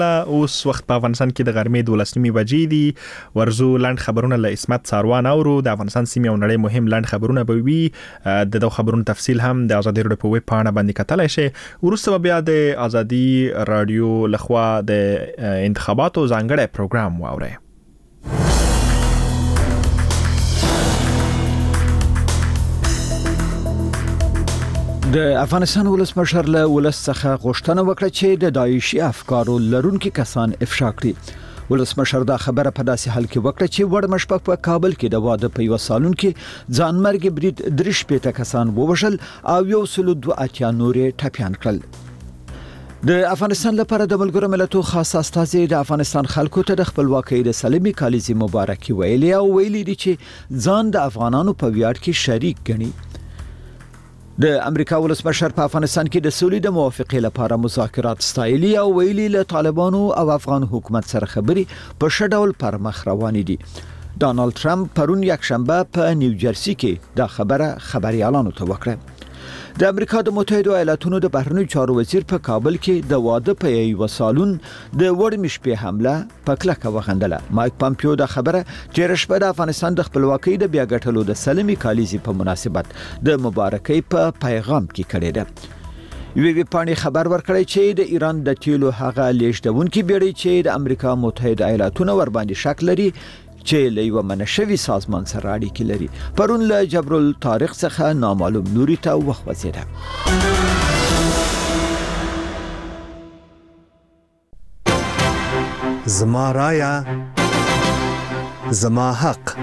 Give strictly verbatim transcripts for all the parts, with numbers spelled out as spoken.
اوس وخت په افغانستان کې د غرمې دولس نیمې بجې دي. ورزو لاند خبرونه له اسمت ساروان اورو. د افغانستان سیمې او نړۍ مهم لاند خبرونه به وي. د دغه خبرونو تفصیل هم د ازادي رادیو په ویب پاڼه باندې کتلای شئ. وروسته بیا د ازادي رادیو لخوا د انتخاباتو ځانګړی پروګرام واورئ. د افغانستان ولسمشر له ولس څخه غوښتنه وکړه چې د داعشي افکارو لرونکي کسان افشا کړي. ولسمشر دا خبره په داسې حال کې وکړه چې وړ مشفق په کابل کې د واده په یو سالون کې ځانمرګي برید درش پېته کسان ووژل او یو سل دوه اتیا نورې ټپيان کړل. د افغانستان لپاره د ملګرو ملتونو خاص استازي د افغانستان خلکو ته د خپلواکۍ د سلمي کالیزي مبارکي ویلي او ویلي دي چې ځان د افغانانو په ویاړ کې شریک ګڼي. د امریکا ولسمشر په افغانستان کې د سولې د موافقې لپاره مذاکرات ستایلي او ویلي له طالبانو او افغان حکومت سره خبرې په ښه ډول پر مخ روانې دي. ډانلډ ټرمپ پرون یک شنبه په نیوجرسي کې دا خبره خبريالانو ته وکړه. د امریکا د متحده ایالاتونو د بهرنیو چارو وزیر په کابل کې د واده په یو سالون د وړ مشپې حمله په کلکه وغندله. مایک پامپیو دا خبره چې رشبه د افغانستان د خپلواکۍ د بیا ګټلو د سلمي کالیزي په مناسبت د مبارکۍ په پیغام کې کړې ده. وی وی پانی خبر ورکړی چې د ایران د تیلو هغه لیږدونکي بیړۍ چې د امریکا متحده ایالاتونو ور باندې شک لري چې له یو منشوي سازمان سره اړیکې لري پرون له جبر الطارق څخه نامعلوم نوري ته وخوځیده. زما رایا زما حق.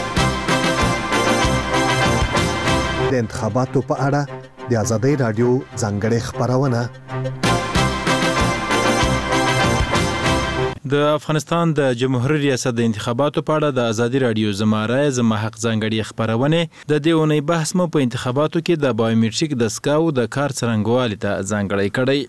د انتخاباتو په اړه د ازادي رادیو ځانګړې خبرونه. د افغانستان د جمهوریت ریاست د انتخاباتو په اړه د ازادي رادیو زما رای زما حق ځانګړي خبرونه د دې اونۍ بحث مو په انتخاباتو کې د بایومټریک دستګاو د کار څرنګوالي ته ځانګړی کړی.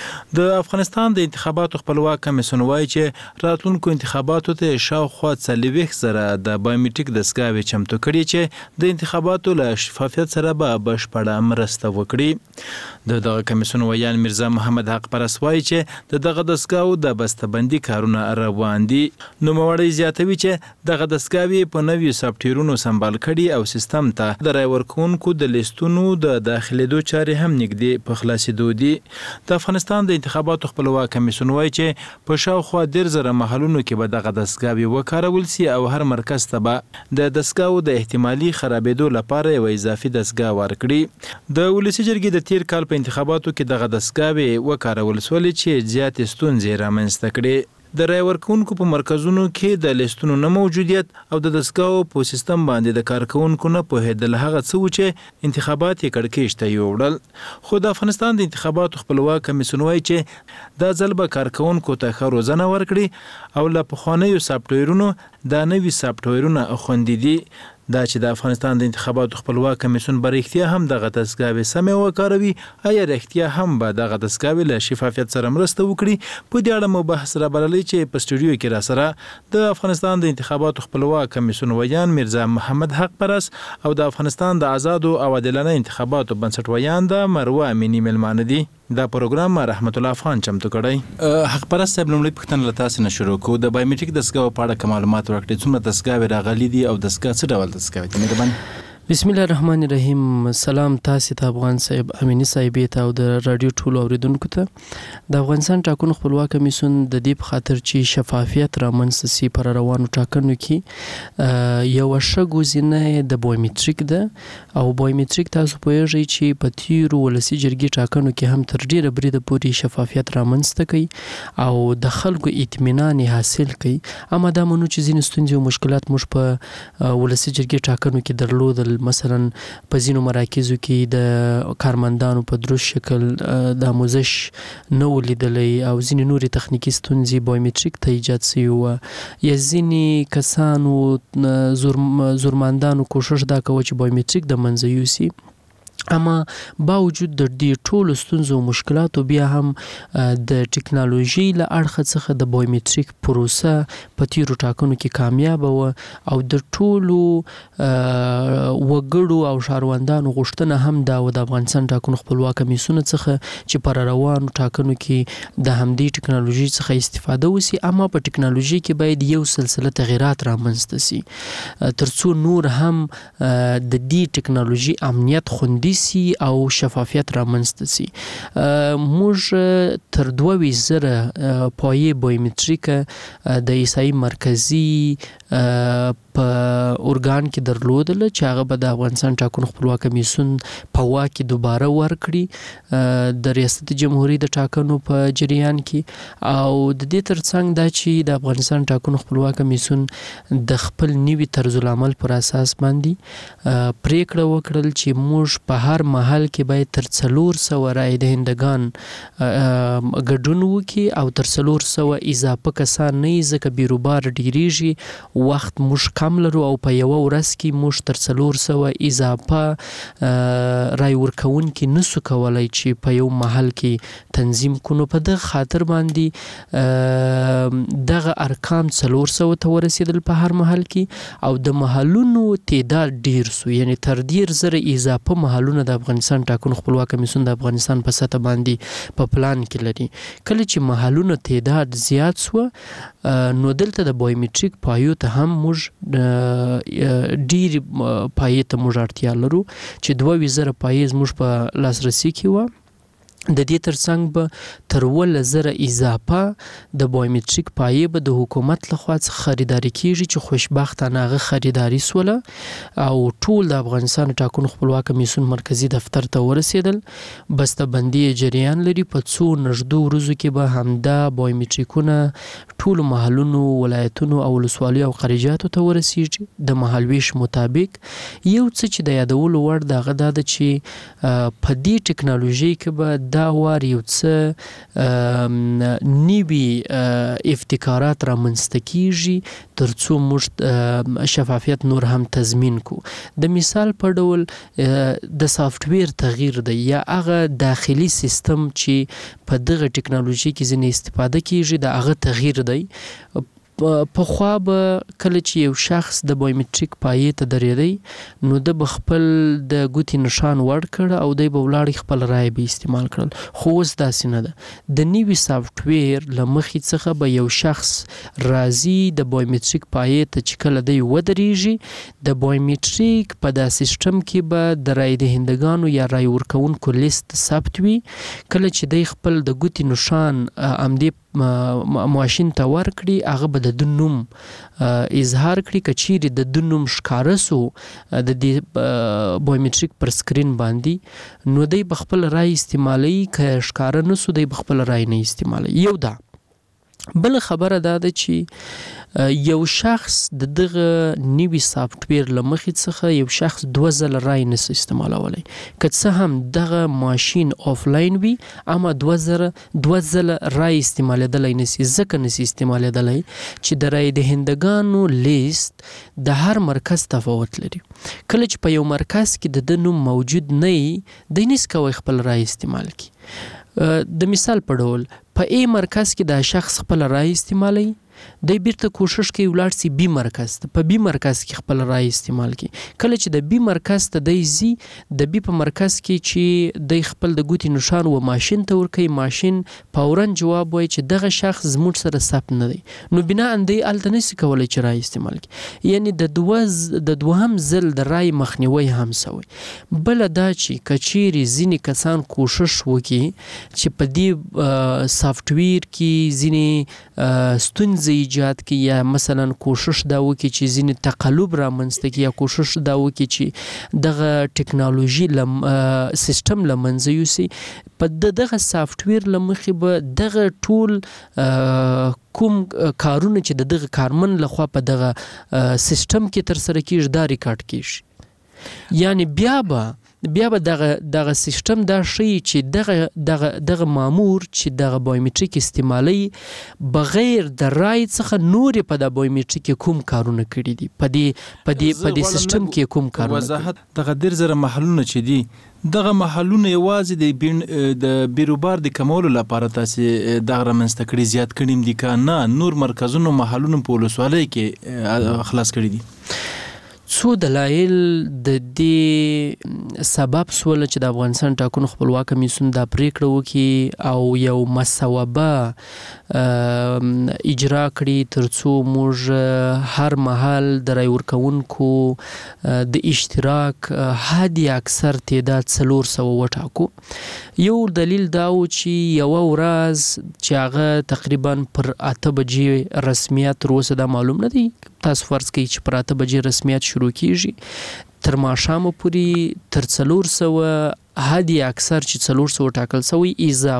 د افغانستان د انتخاباتو خپلواک کمیسیون وایي چې راتلونکو انتخاباتو ته شاوخوا څلوېښت زره د بایومټریک دستګاوې چمتو کړي چې د انتخاباتو له شفافیت سره به بشپړه مرسته وکړي. د دغه کمیسیون ویان میرزا محمد حق پرست وایي چې د دغه دستګاو د بسته‌بندي کارونه روان دي. نوموړی زیاتوي چې دغه دستګاوې په نویو سافټویرونو سمبال کړي او سیستم ته د رای ورکوونکو د لیستونو د داخلېدو چارې هم نږدې په خلاصېدو دي. د افغانستان د انتخاباتو خپلواک کمیسیون وایي چې په شاوخوا ډېر زره محلونو کې به دغه دستګاوې وکارول سي او هر مرکز ته به د دستګاو د احتمالي خرابېدو لپاره یو اضافي دستګاه ورکړي. د ولسي جرګې د تیر کال په انتخاباتو کې دغه دستګاوې وکارول سولې چې زیاتې ستونزې رامنځته کړې. د رای ورکوونکو په مرکزونو کې د لیستونو نه موجودیت او د دستګاو په سیستم باندې د کارکونکو نه پوهېدل هغه څه و چې انتخابات یې کړکېچ ته یوړل. خو د افغانستان د انتخاباتو خپلواک کمیسیون وایي چې دا ځل به کارکونکو ته ښه روزنه ورکړي او له پخوانیو سافټویرونو دا نوي سافټویرونه خوندي دي. دا چې د افغانستان د انتخاباتو خپلواک کمیسیون به رښتیا هم دغه دستګاوې سمې وکاروي آیا رښتیا هم به دغه دستګاوې له شفافیت سره مرسته وکړي. په دې اړه مو بحث رابللی چې په سټوډیو کې را سره د افغانستان د انتخاباتو خپلواک کمیسیون ویان میرزا محمد حق پرست او د افغانستان د آزادو او عادلانه انتخاباتو بنسټ ویان د مروه امینی ملمانه دي. دا پروګرام رحمت الله افغان چمتو کړی. حق پرست صاحب لومړی پوښتنه له تاسو نه شروع کوو. د بایومټریک دستګاو په اړه معلومات ورکړئ. څومره دستګاوې راغلي دي او دستګاه څه ډول دستګاوې دي؟ مهرباني. بسم الله الرحمن الرحیم. سلام تاسو ته افغان صاحب امینی صاحب ته او د رادیو ټولو اوریدونکو ته. د افغانستان ټاکنو خپلواک کمیسیون د دې په خاطر چې شفافیت رامنځته سي پر روانو ټاکنو کې یو ښه ګزینه د بایومټریک ده او بایومټریک تاسو پوهیږئ چې په تیرو ولسي جرګې ټاکنو کې هم تر ډیره بریده پورې شفافیت رامنځته کوي او د خلکو اطمینان حاصل کوي. اما دا مونږ چې ځینې ستونزې او مشکلات موږ په ولسي جرګې ټاکنو کې درلودل، مثلا په ځینو مراکزو کې د کارمندانو په دروست شکل د آموزش نه ولیدلی او ځینې نورې تخنیکي ستونزې بایومټریک ته ایجاد سوي وه. یا ځینې کسانو زورمندانو کوشش دا کوه چې بایومټریک د منځه یوسي اما باوجود د دې ټولو ستونزو او مشکلاتو بیا هم د ټکنالوژي له اړخه څخه د بایومټریک پروسه په تیرو ټاکنو کې کامیاب و او د ټولو وګړو او شهروندانو غوښتنه هم دا و د افغانستان ټاکنو خپلواک کمیسیون څخه چې پر روانو ټاکنو کې د همدې ټکنالوژي څخه استفاده وسی، اما په ټکنالوژي کې باید یو سلسله تغیرات رامنځته سي ترڅو نور هم د دې ټکنالوژي امنیت خوندي سي او شفافیت رامنځته سي. موږ تر دوه ویشت زره پایې بایومټریک د ایسای مرکزی په اورګان کې درلودل چې هغه به د افغانستان ټاکنو خپلواک کمیسیون په واک کې دوباره ورکړي د ریاست جمهوریت د ټاکنو په جریان کې، او د دې ترڅنګ دا چې د افغانستان ټاکنو خپلواک کمیسیون د خپل نوي طرز العمل پر اساس باندې پریکړه وکړل چې موږ په هر محل کې باید تر څلور سوه رای دهندگان ګډون وکړي او تر څلور سوه اضافه کسان نه ځکه بیروبار ډیریږي، وخت موږ کم لرو او په یوه ورځ کې موږ تر څلور سوه اضافه رای ورکوونکي نسو کولی چې په یو محل کې تنظیم کونو. په دغه خاطر باندې دغه ارقام څلور سوه ته ورسېدل په هر محل کې او د محلونو تعداد ډیر سو، یعنی تر ډیر زره اضافه محلونه د افغانستان ټاکنو خپلواک کمیسیون د افغانستان په سطح باندې په پلان کې لري. کله چې محلونو تعداد زیات سو نو دلته د بایومټریک پایو ته هم موږ ډیر پایې ته موږ اړتیا لرو چې دوه ویشت زره پایې زموږ په لاسرسي کې وه. د دې ترڅنګ به تر اووه زره اضافه د بایومټریک پایې به د حکومت لخوا څخه خریداري کیږي چې خوشبختانه هغه خریداري سوله او ټول د افغانستان ټاکنو خپلواک کمیسیون مرکزی دفتر ته ورسېدل. بسته بندي جریان لري، په څو نږدو ورځو کې به همدا بایومټریکونه ټولو محلونو، ولایتونو او ولسوالیو او خارجاتو ته ورسیږي د مهالویش مطابق. یو څه چې د یادولو وړ د هغه دا ده چې په دې ټکنالوژي کې به دا وار یو څه نوي ابتکارات رامنځته کیږي ترڅو موږ شفافیت نور هم تضمین کو. د مثال په ډول د سافټویر تغییر دی یا هغه داخلي سیستم چې په دغه ټکنالوژي کې ځینې استفاده کیږي د هغه تغییر دی. په خوا به کله چې یو شخص د بایومټریک پایې ته درېدی نو د خپل د ګوتې نشان ور کړ او دی به ولاړ خپل رای به استعمال کړل، خو اوس داسې نه ده. د نوي سافټویر له مخې څخه به یو شخص راځي د بایومټریک پایې ته چې کله دی ودرېږي د بایومټریک په دا سیستم کې به د رای دهندگانو یا رای ورکوونکو لیست ثبت وي. کله چې دی خپل د ګوتې نشان همدې ماشین ته ورکړي هغه به د ده نوم اظهار کړي، که چیرې د ده نوم ښکاره سو د دې بایومټریک پر سکرین باندې نو دی به خپل رای استعمالوي، که ښکاره نه سو دی به خپل رای نه استعمالوي. یو دا. بل خبره دا ده چې یو شخص د دغه نوي سافټویر له مخې څخه یو شخص دوه ځله رای نسي استعمالولی، که څه هم دغه ماشین آفلاین وي اما دوه زره دوه ځله رای استعمالیدلی نسي. ځکه نسي استعمالیدلی چې د رای دهندگانو لیست د هر مرکز تفاوت لري. کله چې په یو مرکز کې د ده نوم موجود نه وي دی نسي کولی خپل رای استعمال کړي. د مثال په ډول په ای مرکز کې دا شخص خپل رای استعمالوي، دی بیرته کوشش کوي ولاړ سي بي مرکز ته، په بي مرکز کې خپل رای استعمال کړي. کله چې د بي مرکز ته دی ځي د بي په مرکز کې چې دی خپل د ګوتې نشان و ماشین ته ورکوي، ماشین فورا جواب وایي چې دغه شخص زموږ سره ثبت نه دی، نو بنا دی هلته نسي کولی چې رای استعمال کړي. یعنی د دوه د دوهم ځل د رای مخنیوی هم سوی. بله دا چې که چیرې ځینې کسان کوشش وکړي چې په دې سافټویر کې ځینې ستونزې ایجاد کی یا مثلا کوشش دا وکړي چې ځینې تقلب رامنځته کړي یا کوشش دا وکړي چې دغه ټکنالوژي لم سیستم له منځه یوسي، په دغه سافټویر له مخې به دغه ټول کوم کارونه چې د دغه کارمن لخوا په دغه سیستم کې ترسره کیږي دا ریکارډ کیږي. یعنی بیا به بیا به دغه دغه سیستم دا شي چې دغه دغه دغه مامور چې دغه بایومټریک استعمالي بغیر د رای څخه نور په د بایومټریک کوم کارونه کړی دي په دې په دې په دې سیستم کې کوم کارونه وضاحت دغه ډیر زره محلونه چې دي دغه محلونه یوازې د بین د بیروبار د کمولو لپاره تاسو دغه رامنځته کړي زیات کړي دي که نه نور مرکزونو محلونو په ولسوالۍ کې خلاص کړي دي؟ څو دلایل د دې سبب سول چې د افغانستان ټاکنو خپلواک کمیسیون دا پریکړه وکړي او یو مسوبه اجرا کړي ترڅو موږ هر محل د رای ورکوونکو د اشتراک حد اکثر تعداد څلور سوه وټاکو. یو دلیل دا و چې یوه ورځ چې هغه تقریبا پر اته بجې رسمیت تر اوسه دا معلوم نه دی، تاسو فرض کړئ چې پر اته بجې رسمیت شروع کیږي تر ماښامه پورې تر څلور سوه حد اکثر چې څلور سوه ټاکل سوی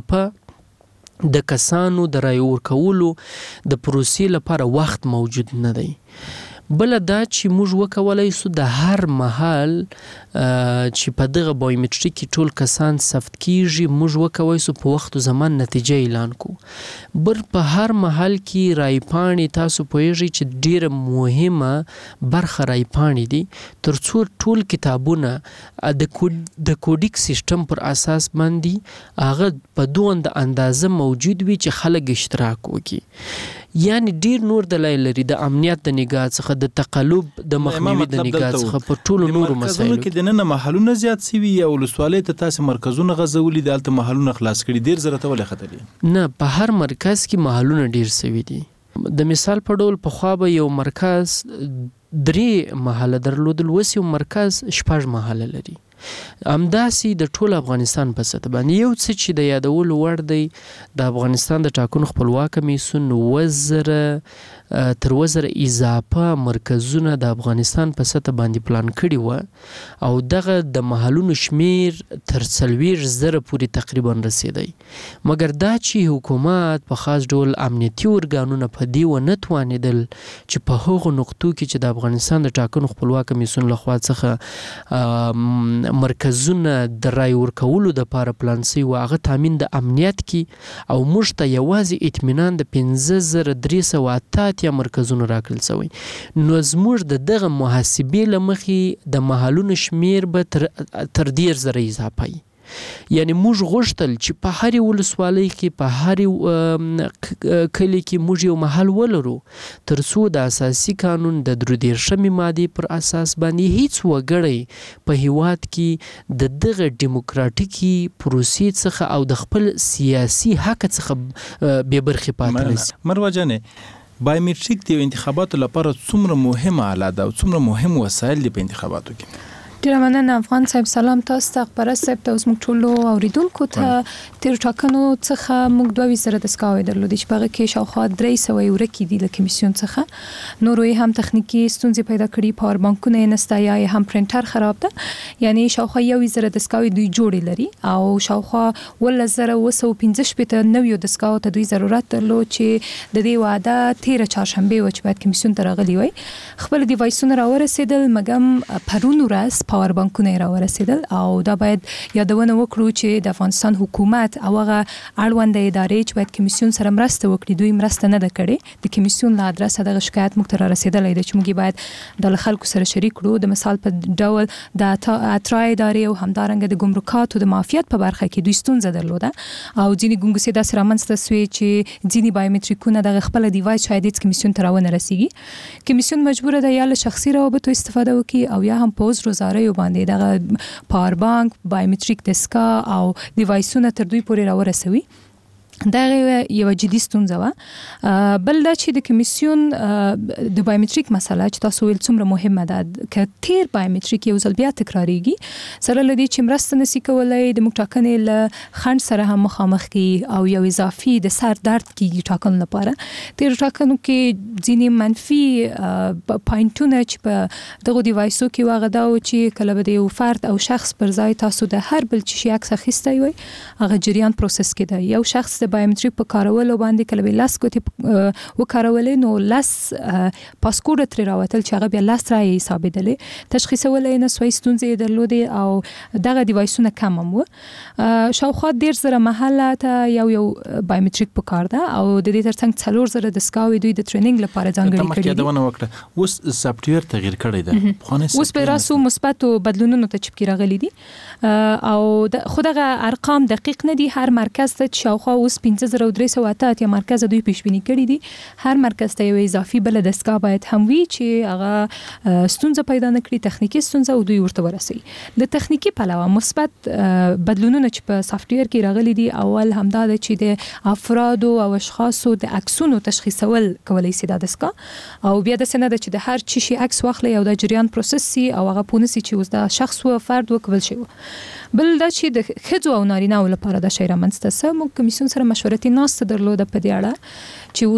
اضافه د کسانو د رای ورکولو د پروسې لپاره وخت موجود نه دی. بله دا چې موږ وکولای سو د هر محل چې په دغه بایومټریک کې ټول کسان ثبت کیږي موږ وکولای سو په وخت او زمان نتیجه اعلان کو. بر په هر محل کې رای پاڼې تاسو پوهیږئ چې ډیره مهمه برخه رای پاڼې دي ترڅو ټول کتابونه د د کوډیک سیستم پر اساس باندې هغه په دوه اندازه موجود وي چې خلک اشتراک وکړي. یعنی ډیر نور دلایل لري د امنیت د نگاه څخه د تقلب د مخنیوي د نگاه څخه په ټولو نورو مسایلو کې د نن محلونه زیات سوي یا ولسوالۍ ته تاسو مرکزونه غځولي دلته محلونه خلاص کړي ډیر زره ته ولې خطرې نه په هر مرکز کې محلونه ډیر سوي دي. د مثال په ډول په خوا به یو مرکز درې محله درلودل وس یو مرکز شپږ محله لري. همداسې د ټول افغانستان په سطح باندې یو څه چې د یادولو وړ دی د افغانستان د ټاکنو خپلواک کمیسیون اووه زره تر اووه زره اضافه مرکزونه د افغانستان په سطح باندې پلان کړي وه او دغه د محلونو شمیر تر څلوېښت زره پورې تقریبا رسېدی. مګر دا چې حکومت په خاص ډول امنیتي ارګانونه په دې ونه توانېدل چې په هغو نقطو کې چې د افغانستان د ټاکنو خپلواک کمیسیون لخوا څخه مرکزونه د رای ورکولو د پاره پلان سوي و هغه تامین د امنیت کې او موږ ته یوازې اطمینان د پنځه زره درې سوه اته اتیا مرکزونو راکړل سوی. نو زموږ د دغه محاسبې له مخې د محلونو شمیر به تر تر ډېر زره اضافه وي. یعنی موږ غوښتل چې په هرې ولسوالۍ کې په هرې کلي کې موږ یو محل ولرو ترڅو د اساسي قانون د درې دېرشمې مادې پر اساس باندې هیڅ وګړی په هیواد کې د دغه ډیموکراتیکي پروسې څخه او د خپل سیاسي حق څخه بې برخې پاتې نشي. مروه جانې بایومټریک د انتخاباتو لپاره څومره مهمه آله ده او څومره مهم وسایل دي په انتخاباتو کې؟ ډیره مننه افغان صاحب. سلام تاسو ته، خبره صاحب ته، اوس موږ ټولو اوریدونکو ته. تیر ټاکنو څخه موږ دوه ویشت زره دستګاوې درلودې چې په هغه کې شاوخوا درې سوه یې ورکې دي له کمیسیون څخه. نورو یې هم تخنیکي ستونزې پیدا کړي، پاور بانکونه یې نشته یا یې هم پرنټر خراب ده. یعنی شاوخوا یو ویشت زره دستګاوې دوی جوړې لري او شاوخوا اوولس زره اووه سوه پنځه شپېته نویو دستګاوو ته دوی ضرورت درلود چې د دې وعده تیره چهارشنبې وه چې باید کمیسیون ته راغلي وای. خپل ډیوایسونه راورسېدل مګم پرون ورځ پاور بانکونه یې راورسېدل او دا باید یادونه وکړو چې د افغانستان حکومت او هغه اړونده ادارې چې باید کمیسیون سره مرسته وکړي دوی مرسته نه ده کړې. د کمیسیون له ادرسه دغه شکایت موږ ته رارسېدلی دی چې موږ باید د خلکو سره شریک کړو. د مثال په ډول د اترا ادارې او همدارنګه د ګمرکاتو د معافیت په برخه کې دوی ستونزه درلوده او ځینې ګونګسې داسې رامنځته سوې چې ځینې بایومټریکونه دغه خپله ډیوایس شاید هېڅ کمیسیون ته راونه رسېږي. کمیسیون مجبوره ده یا له شخصي روابطو استفاده وکړي او یا هم په عذر وزاریو باندې دغه پاور بانک، بایومټریک دستګاه او ډیوایسونه تر دوی پورې راورسوي. دا یو جدي ستونزه وه. بل دا چې د کمیسیون د بایومټریک مسله چې تاسو ویل څومره مهمه ده که تیر بایومټریک یو ځل بیا تکراریږي سره له دې چې مرسته نشي کولی د موږ ټاکنې له خنډ سره هم مخامخ کیږي او یو اضافي د سر درد کیږي ټاکنو لپاره. تیر ټاکنو کې ځینې منفي پاینټونه چې په دغو ډیوایسو کې وه هغه دا و چې کله به د یو فرد او شخص پر ځای تاسو د هر بل چې شي عکس اخیستی وی هغه جریان پروسس کېده. یو شخص د بایومټریک په کارولو باندې کله به لاس کوتي وکارولې نو لاس پاسکوډ تر راوتل چې هغه بیا لاس راي حسابېدلې تشخیصولې نه سوي ستونزې درلودې او دغه ډیوایسونه کم هم و شاوخوا ډیر زره محله ته یو یو بایومټریک په کار ده او د دې ترڅنګ څلور زره د سکاوي دوی د ټریننګ لپاره ځانګړي کړي دي دا وکړه اوس سافټویر تغیر کړی ده اوس په راسو مثبت بدلونونو ته چپکی راغلي دي او خدغه ارقام دقیق نه دي هر مرکز ته شاوخوا اوس پنځه زره درې سوه اته اتیا مرکز دوی پیشبینی کړي دي هر مرکز ته یو اضافي بل دستګاه باید هم وي چې هغه ستونزه پیدا نه کړي تخنیکی ستونزه او دوی ورته ورسي د تخنیکی پلوه مثبت بدلونونه چې په سافټویر کې راغلي دي اول همدا د چې د افراد او اشخاصو د عکسونو تشخیصول کولای شي د دستګاه او بیا د سند چې د هر چی شي عکس واخلي او د جریان پروسس سي او هغه پونسي چې اوس د شخص او فرد وکول شي بل دا چې د خځو او نارینه لپاره د شی رامنځته سم کمیسیون سره مشورتي ناسته درلوده په دې اړه چې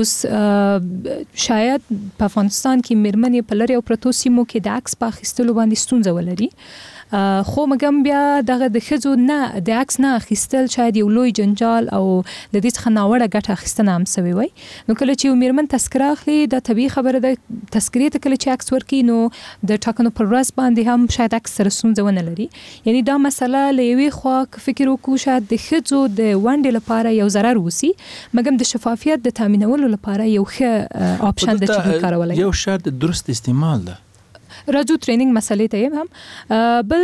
اوس شاید په افغانستان کې میرمنې په لری او پروتو سیمو کې د عکس په اخیستلو باندې ستونزه ولري خو مګم بیا دغه د خځو نه د عکس نه اخیستل شاید یو لوی جنجال او د دې څخه ناوړه ګټه اخیستنه هم سوي وي نو کله چې میرمن تذکره اخلي د طبيعي خبره د تذکرې ته کله چې عکس ورکي نو د ټاکنو پر ورځ باندې هم شاید عکس سره ستونزه ونه لري یعنی دا مسله لوي خو فکر وکړو شاید د خځو د ونډې لپاره یو ضرر وسی مګم د شفافیت د تامینولو لپاره یو ښه آپشن د چې کارولای یو شرط درست استعمال ده راځو ټریننګ مسلې ته هم بل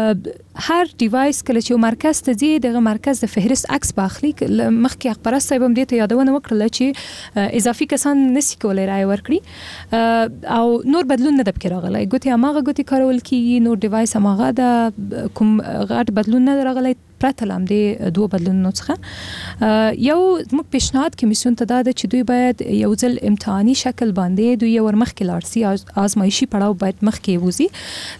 هر ډیوایس کله چې مرکز ته ځي دغه مرکز د فهرست عکس باخلي مخکې اخبار صاحب هم دې ته یادونه وکړه چې اضافي کسان نسی کولای رائے ورکړي او نور بدلون نه د پکې راغلی ګوتې هغه ګوتې کارول کیږي نور ډیوایس هغه د کوم غټ بدلون نه راغلی پرته لام دي دوه بدلونونو څخه یو موږ پیشنهاد کمیسیون ته دا چې دوی باید یو ځل امتحاني شکل باندې دوی ور مخکې لاړ سي آزمایشي پړاو باید مخکې وځي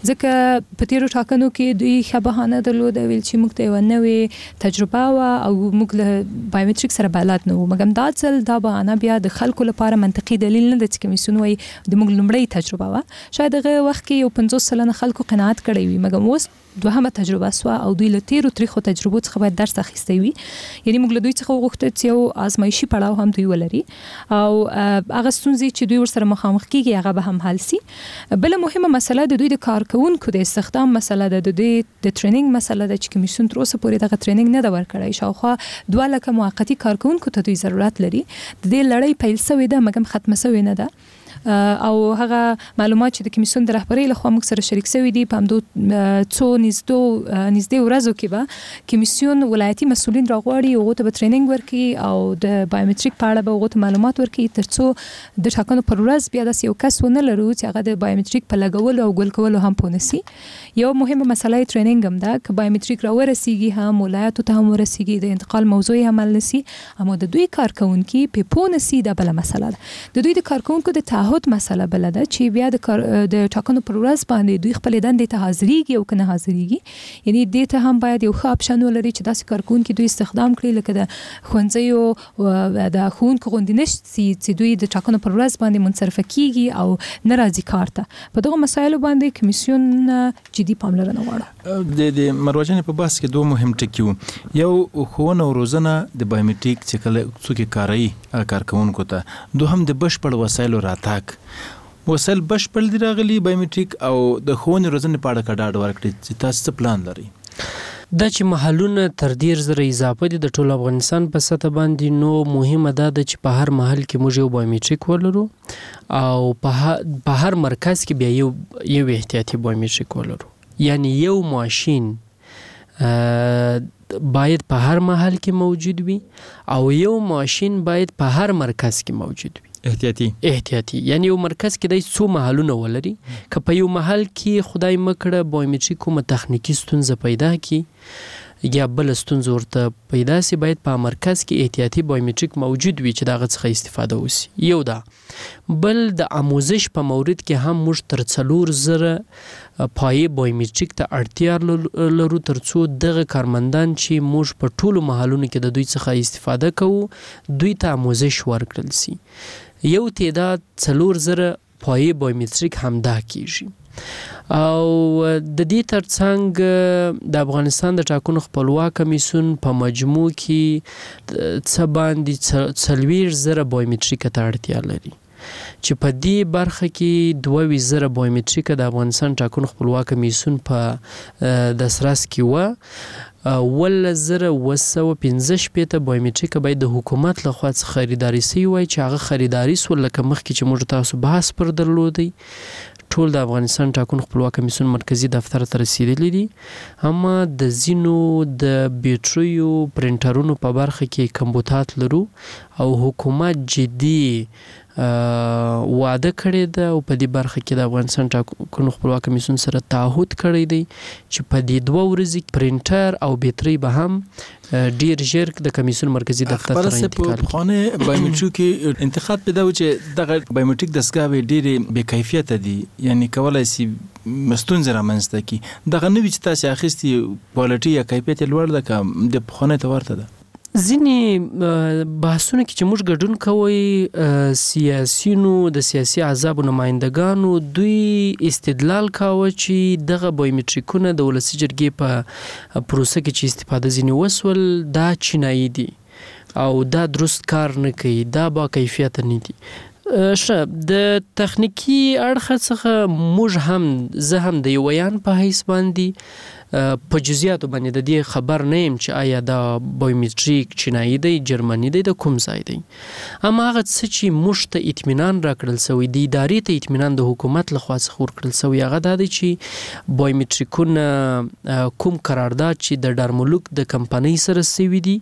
ځکه په تیرو ټاکنو کې دوی خبرهانه درلوده ویل چې موږ ته یو نوې تجربه او موږ له بایومټریک سره بلد نه وو مګم دا ځل دا بهانه بیا د خلکو لپاره منطقي دلیل نه د کمیسیون وای د موږ لومړی تجربه وا شاید هغه وخت کې یو پنځوس سلنه خلکو قناعت کړی وي مګم اوس دوهمه تجربه سوا او دوی له تیرو تاریخو تجربو څخه باید درس اخیستی وي یعنی موږ له دوی څخه وغوښتل چې یو آزمایشي پړاو هم دوی ولري او هغه ستونزې چې دوی ورسره مخامخ کیږي هغه به هم حل سي بل مهمه مسله د دوی د کارکونکو د استخدام مسله ده د دوی د ټریننګ مسله ده چې کمیسیون تر اوسه پورې دغه ټریننګ نه دا ورکړی شاوخوا دوه لکه موقتی کارکونکو ته دوی ضرورت لري د دې لړۍ پیل شوې ده مګم ختمه شوې نه ده او هغه معلومات چې د کمیسیون د رهبرۍ لخوا موږ سره شریک شوي دي په همدو څو نږدې نږدې ورځو کې به کمیسیون ولایتي مسؤلین راغواړي هغو ته به ټریننګ ورکړي او د بایومټریک په اړه به هغو ته معلومات ورکړي تر څو د ټاکنو پر ورځ بیا داسې یو کس ونه لرو چې هغه د بایومټریک په لګولو او ګل کولو هم پوه نسي یو مهمه مسله یې ټریننګ هم ده که بایومټریک راورسیږي هم ولایتو ته هم ورسیږي د انتقال موضوع یې عمل نسي اما د دوی کارکونکي په پوه نسي دا بله مسله ده د دوی د کارکونکو د تعهد مسله بل ده چې بیا د د ټاکنو پر ورځ باندې دوی خپل دندې ته حاضرېږي او کنه حاضرېږي یعنی دې ته هم باید یو ښه اپشن ولري چې داسې کارکونکي دوی استخدام کړي لکه د ښوونځیو د ښوونکو غوندې نشي چې دوی د ټاکنو پر ورځ باندې منصرفه کیږي او نه راځي کار ته په دغه مسایلو باندې کمیسیون جدي پاملرنه غواړي د د مروجنې په بحث کې دوه مهم ټکي وو یو ښوونه او روزنه د بایومټریک چې کله څوک کاروي کارکونکو ته دوهم د بشپړ وسایلو راتګ وسایل بشپړ دي راغلي بایومټریک او د ښوونې روزنې په اړه ډاډ ورکړي چې تاسو څه پلان لرئ دا چې محلونه تر ډیر زره اضافه دي د ټول افغانستان په سطح باندې نو مهمه ده چې په هر محل کې موږ یو بایومټریک ولرو او په هر مرکز کې بیا یو یو احتیاطي بایومټریک ولرو یعنی یو ماشین باید په هر محل کې موجود وي او یو ماشین باید په هر مرکز کې موجود وي احتیاطي احتیاطي یعنی یو مرکز کې د څو محلونه ولري که په یو محل کې خدای مکړه بایومټریک کومه تخنیکی ستونزه پیدا کی یا بل ستونزه ورته پیدا سي باید په مرکز کې احتیاطي بایومټریک موجود وي چې دغه څخه استفاده وشي یو دا بل د آموزش په مورد کې هم موږ تر څلور زره پای بایومټریک ته اړتیا لرو تر څو دغه کارمندان چې موږ په ټولو محلونو کې د دوی څخه استفاده کوو دوی ته آموزش ورکړل سي یو تعداد څلور زره پای بایومټریک همدا کیږي او د دې ترڅنګ د افغانستان د ټاکنو خپلواک کمیسیون په مجموع کې څه باندې څلوېښت زره بایومټریکه ته اړتیا لري چې په دې برخه کې دوه ویشت زره بایومټریکه د افغانستان ټاکنو خپلواک کمیسیون په دسترس کې وه، اوولس زره اوه سوه پنځه شپېته بایومټریکه باید د حکومت لخوا څخه خریداري سوي وای چې هغه خریداري سول، لکه مخکې چې موږ تاسو بحث پر درلودی ټول د افغانستان ټاکنو خپلواک کمیسیون مرکزی دفتر ته رسیدلی دي. اما د ځینو د بیټریو پرنټرونو په برخه کې کمبوتات لرو او حکومت جدي وعده کړی ده او په دې برخه کې د افغانستان ټاکنو خپلواک کمیسیون سره تعهد کړی دی چې په دې دوه ورځې پرنټر او بیټري به هم ډیر ژر د کمیسیون مرکزی دفتر ته انتقال کړي. خانه بایومټریک انتخاب پیدا و چې دغه بایومټریک دستګاوې ډېرې بې کیفیته دي، یعنی کولای شي ستونزې رامنځته کړي. دغه نوي چې تاسو اخیستي کوالټي یا کیفیت لوړ ده که د پخوانۍ ته ورته ده؟ ځینې بحثونه کې چې موږ ګډون کوی سیاسیونو د سیاسي احزابو نمایندګانو دوی استدلال کاوه چې دغه بایومټریکونه د ولسي جرګې په پروسه کې چې استفاده ځینې وسول دا چینایي دي او دا درست کار نه کوي، دا با کیفیت نه دي. ښه، د تخنیکی اړخ څخه موږ هم زه هم د یویان په حیث باندې په جزئیاتو باندې د دې خبر نه یم چې آیا دا بایومټریک چینایي دی، جرمني دی، د کوم ځای دی. اما هغه څه چې موږ ته اطمینان راکړل سوی دی، ادارې ته اطمینان د حکومت لخوا څخه ورکړل سوی، هغه دا دی چې بایومټریکونه کوم قرارداد چې د ډارمولوک د کمپنۍ سره سوي دي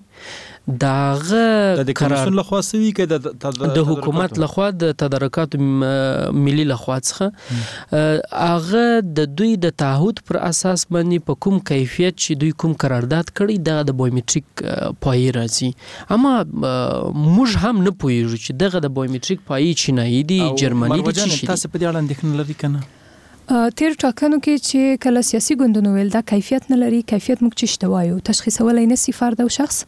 داغه د کمیسیون لخوا سوي که د حکومت لخوا د تدارکاتو ملي لخوا څخه هغه د دوی د تعهد پر اساس باندې په کوم کیفیت چې دوی کوم قرارداد کړی دغه د بایومټریک پای راځي. اما موږ هم نه پوهیږو چې دغه د بایومټریک پای چینایي دی، جرمني دی، چې شي. تاسو په دې اړه اندېښنه لرئ که نه؟ تیر ټاکنو کې چې کله سیاسي ګوندونو ویل دا کیفیت نه لري، کیفیت موږ چې شته وایو تشخیصولی نسی فرد او شخص.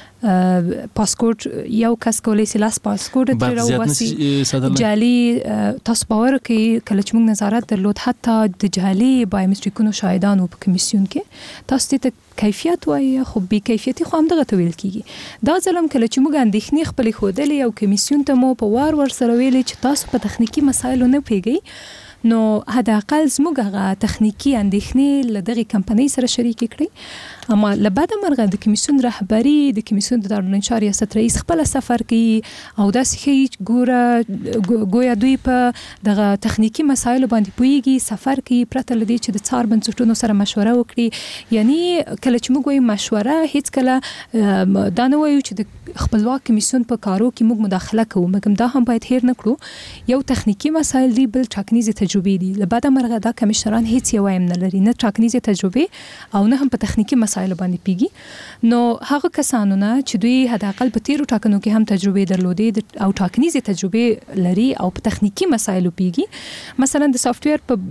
پاسپورت یو کس کولی شي لاس پاسپورت تر راوباسي، جعلي تاسو باور کوي کله چې موږ نظارت درلود حتی د جعلي بایومټریکونو شاهدانو په کمیسیون کې تاسو ته کیفیت وایي، خو بې کیفیتي خو همدغه ته ویل کېږي. دا ځل هم کله چې موږ اندېښنې خپلې ښودلې او کمیسیون ته مو په وار ور سره ویلې چې تاسو په تخنیکي مسایلو نه پوهیږئ، نو حداقل زموږ هغه تخنیکي اندېښنې له دغې کمپنۍ سره شریکې کړئ. اما له بده مرغه د کمیسیون رهبري، د کمیسیون د دارالانشا ریاست رئیس خپل سفر کوي او داسې ښیي ګوره ګویا دوی په دغه تخنیکي مسایلو باندې پوهیږي، سفر کوي پرته له دې چې د څار بنسټونو سره مشوره وکړي. یعنی کله چې موږ وایو مشوره، هیڅ کله دا نه وایو چې د خپلواک کمیسیون په کارو کې موږ مداخله کوو، مګر دا هم باید هیر نه کړو یو تخنیکي مسایل دي، بل ټاکنیزې تجربې دي. له بده مرغه دا کمیشنران هیڅ یو هم نه لري، نه ټاکنیزې تجربې او نه هم په تخنیکي مسایل باندې پیږي. نو هغه کسانو نه چې دوی حداقل په تیرو ټاکنو کې هم تجربې درلودې او ټاکنیزې تجربې لري او په تخنیکي مسایلو پیږي، مثلا د سافټویر په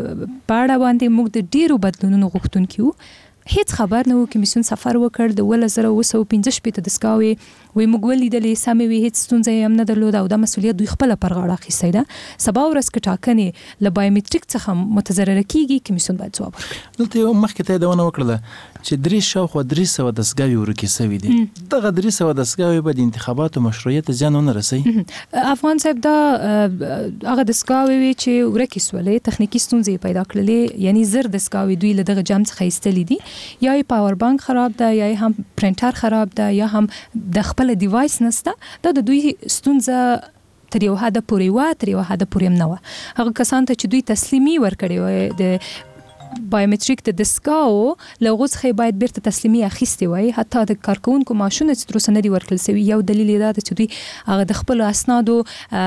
اړه باندې موږ د ډیرو بدلونونو غوښتونکي وو. هیڅ خبر نه و، کمیسیون سفر وکړ د اوولس زره اوه سوه پنځه شپېته دستګاوې وایي موږ ولیدلې، سمې وې، هیڅ ستونزه یې هم نه درلوده او دا مسؤلیت دوی خپله پر غاړه اخیستی ده. سبا ورځ که ټاکنې له بایومټریک څخه متضرره کېږي، کمیسیون باید ځواب ورکړي. دلته یو مخکې ته یادونه وکړله چې درې شاوخوا درې سوه دستګاوې ورکې سوي دي. دغه درې سوه دستګاوې به د انتخاباتو مشروعیت ته زیان ونه رسوي؟ افغان صاحب دا هغه دستګاوې وې چې ورکې سولې، تخنیکي ستونزې یې پیدا کړلې، یعنی زر دستګاوې دوی له دغه جام څخه ایستلي دي، یا یې پاور بانک خراب ده، یا هم پرنټر خراب ده، یا هم د خپل ډیوایس نسته. دا د دوی ستونزه تر یو حده پورې وه، تر یو حده پورې هم نه وه. هغه کسان ته چې دوی تسلیمي ورکړې وه د بایومټریک د دستګاو له هغو څخه باید بیرته تسلیمي اخیستې وای، حتی د کارکوونکو معاشونه چې تر اوسه نه دي ورکړل سوي. یو دلیل یې دا ده چې دوی هغه د خپلو اسنادو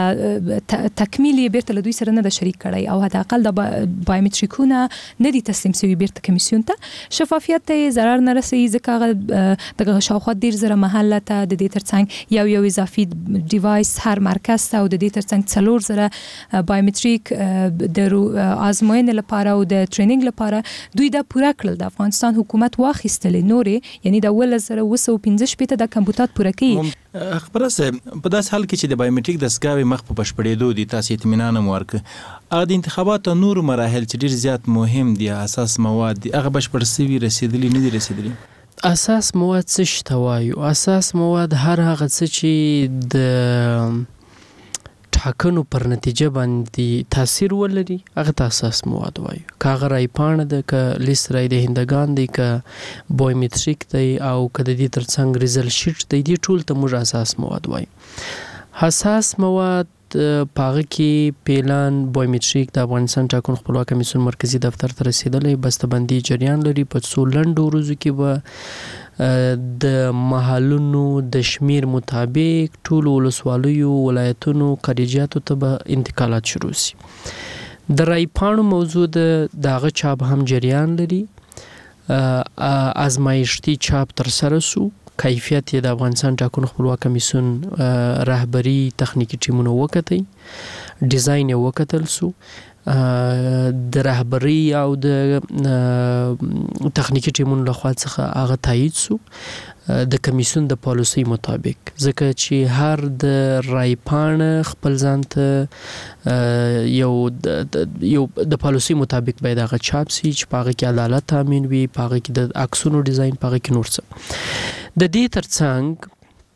تکمیل یې بیرته له دوی سره نه ده شریک کړی او حداقل د بایومټریکونه نه دي تسلیم سوي بیرته کمیسیون ته. شفافیت ته یې ضرر نه رسوي ځکه هغه دغه شاوخوا ډېر زره محله ته د دې ترڅنګ یو یو اضافي ډیوایس هر مرکز ته او د دې ترڅنګ څلور زره بایومټریک د ازموینې لپاره او د ټریننګ لپاره دوی دا پوره کړل. د افغانستان حکومت واخیستلې نورې یعنی د ولس زره وسو پنځه شپېته د کمپیوټر پوره کړي. خبره سه په داس حال کې چې د بایومټریک دستګاوې مخ په بشپړېدو دي تاسو اطمینان ورک ا د انتخاباتو نور مراحل چې ډیر زیات مهم دي اساس مواد دي هغه بشپړ سوي رسیدلی نه دي رسیدلی. اساس مواد څه شته وایو؟ اساس مواد هر هغه څه چې د ټاکنو پر نتیجه باندې تاثیر ولري هغه ته اساس مواد وایو. کاغه رای پاڼه د ک لیست رای د هندگان دی ک بایومټریک دی او ک د دې ترڅنګ ریزلټ شیټ دی دي ټول ته موږ اساس مواد وایو. حساس مواد پاغه کې پیلان بایومټریک د افغانستان ټاکنو خپلواک کمیسیون مرکزی دفتر ته رسیدلې بسته‌بندي جریان لري. په څو لنډو ورځو کې به د محلونو د شمیر مطابق ټول ولسوالیو ولایتونو خارجياتو ته به انتقالات شروع شي. د رای پاڼو موضوع دغه چاپ هم جریان لري. ازمایښتي چاپ تر سره سو کیفیت د افغانستان ټاکنو خپلواک کمیسیون رهبری تخنیکی ټیمونو وکتي ډیزاین یې وکتل سو د رهبری او د تخنیکی ټیمونو لخوا څخه هغه تایید سو د کمیسیون د پالیسي مطابق ځکه چې هر د رای پاڼه خپل ځان ته یو یو د پالیسي مطابق باید هغه چاپ شي چې پاغه کې عدالت تامین وي پاغه کې د عکسونو ډیزاین پاغه کې نور څه د دې ترڅنګ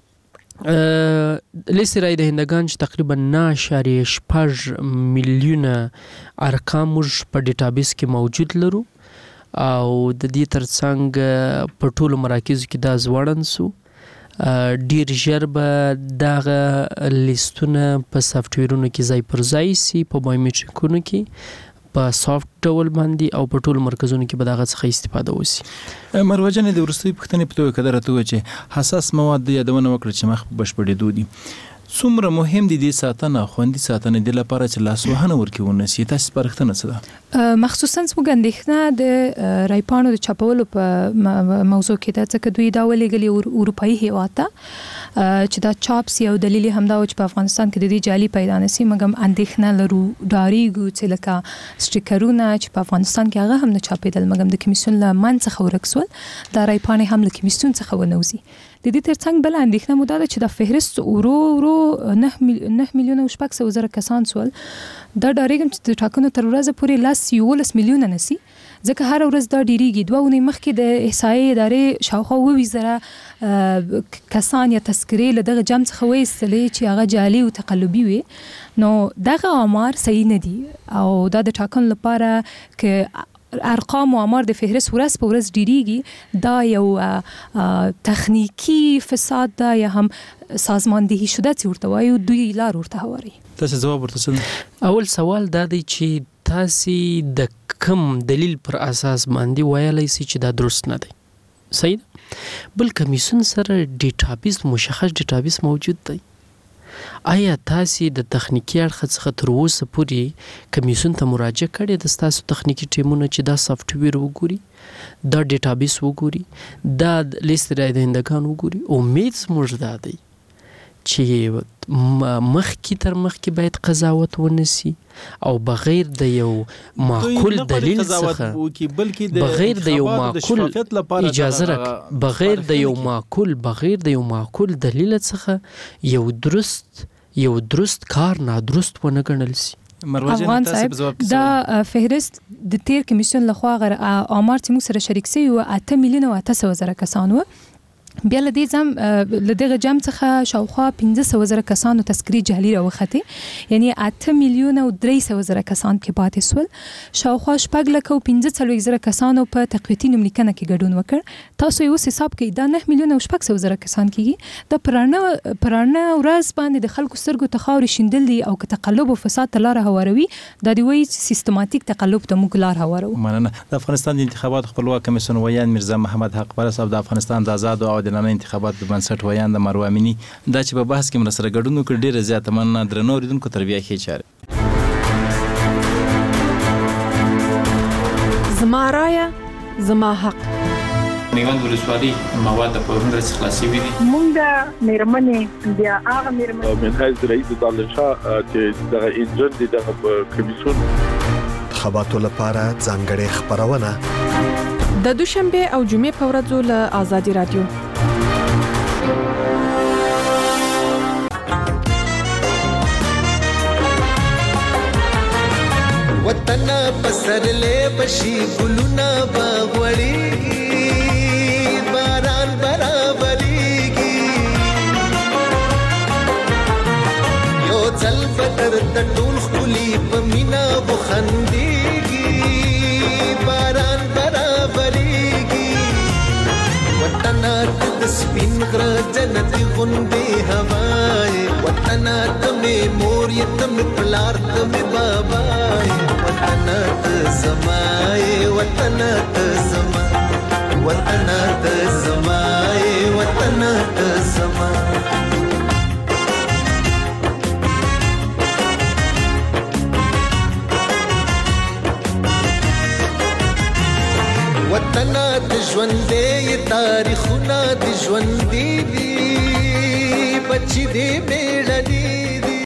لیست رای د هندگان چې تقریبا نه اشاریه شپږ میلیونه ارقام موږ په ډیټابیس کې موجود لرو او د دې ترڅنګ په ټولو مراکزو کې دا ځوړند سو ډیر ژر به دغه لیستونه په سافټویرونو کې ځای پر ځای سي په بایومټریکونو کې په سافت ډول باندې او په ټولو مرکزونو کې به دغه څخه استفاده وشي. مروه جان د ورستۍ پوښتنې په توګه کده راته چې حساس مواد یادونه وکړه چې مخ بشپړېدو دي څومره مهم دي د ساتنه خوندي ساتنه د لپاره چې لاسوهنه ورکوونه سي تاسو پرختنه څه ده؟ مخصوصا زموږ اندېښنه د رای پاڼو د چاپولو په موضوع کې ده ځکه دوی دا ولېږلي اروپایي هېواد ته چې دا چاپ سي او دلیل یې همدا و چې په افغانستان کې د دې جعلي پیدا نه سي. موږ هم اندېښنه لرو ډارېږو چې لکه سټیکرونه چې په افغانستان کې هغه هم نه چاپېدل موږ د کمیسیون له من څخه ورک سول دا رای پاڼې هم له کمیسیون څخه ونه وځي. د دې ترڅنګ بل اندېښنه مو دا ده چې دا فهرست ورو ورو نه میلیونه او شپږ سوه زره کسان سول. دا ډارېږم چې د ټاکنو تر ورځې پورې لس یولس میلیونه نه سي ځکه هر ورځ دا ډیریږي. دوه اونۍ مخکې د احصایې ادارې شاوخوا اووه زره کسان یا تذکرې له دغه جمع څخه وایستلې چې هغه جعلي او تقلبي وي. نو دغه آمار صحیح نه دي او دا د ټاکنو لپاره که ارقام او آمار د فهرست ورځ په ورځ ډیریږي دا یو تخنیکی فساد ده یا هم سازماندهی شده چې ورته وایو دوی لار ورته هواري. تاسو جواب ورته څه؟ اول سوال دا دی چې تاسو د کوم دلیل پر اساس باندې وایلی سي چې دا درست نه دی؟ صحیح ده. بل کمیسیون سره ډیټابیس مشخص ډیټابیس موجود دی. آیا تاسو د تخنیکی اړخ څخه تر اوسه پورې کمیسیون ته مراجعه کړې د تاسو تخنیکی ټیمونو چې دا سافټویر وګوري دا ډیټابیس وګوري دا لیست رای د هندگان وګوري؟ امید زموږ دا دی چې مخکې تر مخکې باید قضاوت ونسی او بغیر د یو معقول دلیل څخه بغیر د یو معقول اجازه راک بغیر د یو معقول بغیر د یو معقول دلیل څخه یو درست یو درست کار نادرست ونه ګڼل سي. افغان صاحب دا فهرست د تیر کمیسیون لخوا غیر آمار چې موږ سره شریک سي و اته میلیونه او اته سوه زره کسان و بیا له دې جمع له دغه جمع څخه شاوخوا پنځه سوه زره کسانو تذکرې جعلي راوختې یعنی اته میلیونه او درې سوه زره کسان کې پاتې سول. شاوخوا شپږ لکه او پنځه څلوېښت زره کسانو په تقویتي نوملیکنه کې ګډون وکړ. تاسو یې اوس حساب کړئ دا نه میلیونه او شپږ سوه زره کسان کېږي. دا پرانه پرانه ورځ باندې د خلکو سترګو ته خاورې شیندل دي او که تقلب او فساد ته لاره هواروي دا دی وایي سیستماتیک تقلب ته موږ لار هوارو. مننه. د افغانستان د انتخاباتو خپلواک کمیسیون ویان میرزا محمد حق پرست او د افغانستان د آزاد او عادلانه انتخابات د بنسټ ویان د مروه امینی دا چې په بحث کې مرسته ګډون وکړ ډیره زیاته مننه درنو اوریدونکو تربیه کې چاره زما رایه زما حق میوند ولسوالي مواد په هندره خلاصي وي مونږ د میرمنې بیا هغه میرمنې من حیث رئیس دالشاه چې دغه انجن دي دغه کمیسیون انتخاباتو لپاره ځانګړې خبرونه د دوشنبه او جمعې په ورځو له آزادي رادیو. وطن پسرلې بشي ګلونه باغوړيږي باران برابرېږي یو ځل بدر د ټول خولي په مینا وخندېږي باران برابرېږي وطن د سپین غره جنتي غوندې هواي وطن ته مې مور یې ته مې پلار ته مې بابا وطن ته زمای وطن ته زما وطن ته زمای وطن ته زما وطن د ژوندې تاریخونه د ژوندې دي بچي دې بیړني